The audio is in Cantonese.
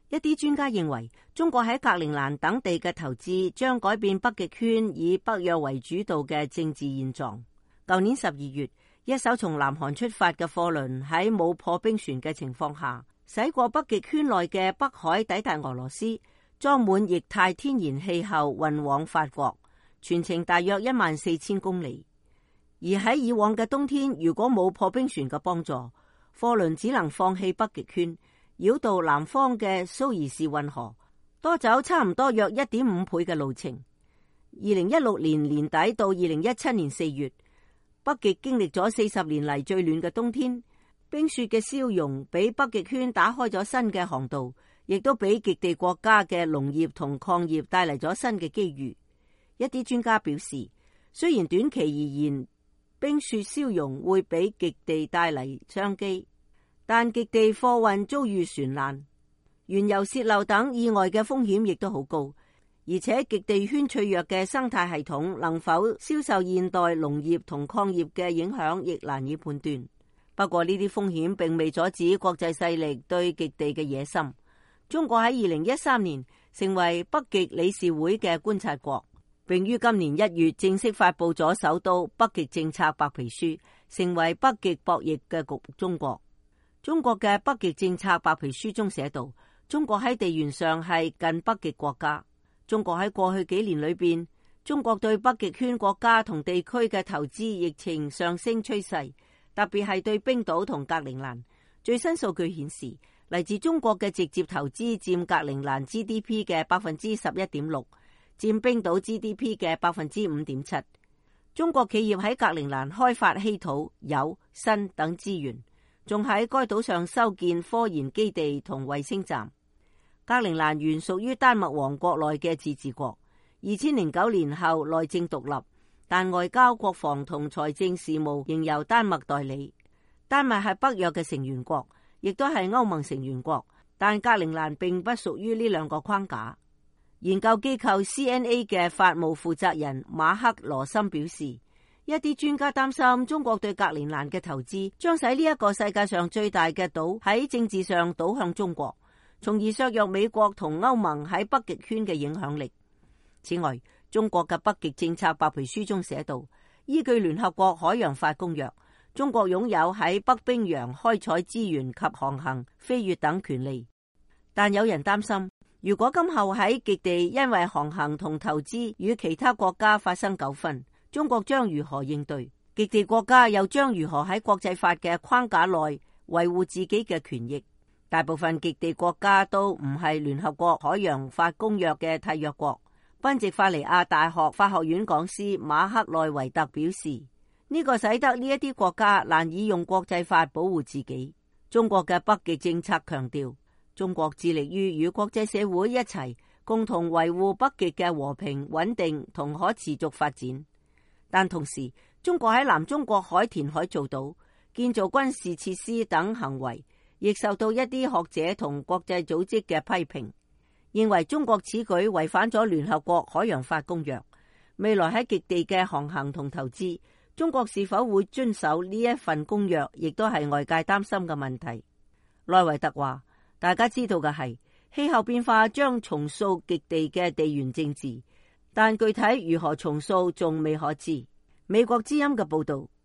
一啲專家認為，中國喺格陵蘭等地嘅投資將改變北極圈以北約為主導嘅政治現狀。舊年12月，一艘從南韓出發嘅貨輪喺冇破冰船嘅情況下，駛過北極圈內嘅北海，抵達俄羅斯，裝滿液態天然氣後運往法國，全程大約14000公里。而喺以往嘅冬天，如果冇破冰船嘅幫助，貨輪只能放棄北極圈，繞道南方嘅蘇伊士運河，多走差唔多約1.5倍嘅路程。2016年年底到2017年4月，北極經歷咗40年嚟最暖嘅冬天，冰雪嘅消融俾北極圈打開咗新嘅航道，亦都俾極地國家嘅農業同礦業帶嚟咗新嘅機遇。一啲專家表示，雖然短期而言，冰雪消融會俾極地帶嚟商機，但極地貨運遭遇船難、原油洩漏等意外嘅風險亦都好高，而且極地圈脆弱嘅生態系統能否消受現代農業同礦業嘅影響，亦難以判斷。不過呢啲風險並未阻止國際勢力對極地嘅野心。中國喺2013年成為北極理事會嘅觀察國，並於今年1月正式發佈咗首都北極政策白皮書，成為北極博弈嘅中國。中國嘅北極政策白皮書中寫道，中國喺地緣上係近北極國家。中國喺過去幾年裏邊，中國對北極圈國家同地區嘅投資疫情上升趨勢，特別係對冰島同格陵蘭。最新數據顯示，嚟自中國嘅直接投資佔格陵蘭 GDP 嘅 11.6%，佔冰島 GDP 嘅 5.7%。中國企業喺格陵蘭開發稀土、鈾、砷等資源，仲喺該島上修建科研基地同衛星站。格陵蘭原屬於丹麥王國內嘅自治國，2009年後內政獨立，但外交、國防同財政事務仍由丹麥代理。丹麥係北約嘅成員國，亦都係歐盟成員國，但格陵蘭並不屬於呢兩個框架。研究機構 CNA 嘅法務負責人馬克羅森表示，一啲專家擔心中國對格陵蘭嘅投資將使呢一個世界上最大嘅島喺政治上倒向中國，從而削弱美國同歐盟喺北極圈嘅影響力。此外，中國嘅北極政策白皮書中寫道，依據聯合國海洋法公約，中國擁有喺北冰洋開採資源及航行、飛越等權利。但有人擔心，如果今後喺極地因為航行同投資與其他國家發生糾紛，中國將如何應對？極地國家又將如何喺國際法嘅框架內維護自己嘅權益？大部分極地國家都唔係聯合國海洋法公約嘅締約國。賓夕法尼亞大學法學院講師馬克內維特表示，呢個使得呢一啲國家難以用國際法保護自己。中國嘅北極政策強調，中國致力於與國際社會一齊共同維護北極嘅和平、穩定同可持續發展。但同時，中國喺南中國海填海造島、建造軍事設施等行為，亦受到一啲學者同國際組織嘅批評，認為中國此舉違反咗聯合國海洋法公約。未來喺極地嘅航行同投資，中國是否會遵守呢一份公約，亦都係外界擔心嘅問題。內維特話，大家知道嘅係，氣候變化將重塑極地嘅地緣政治，但具體如何重塑仲未可知。美國之音嘅報道，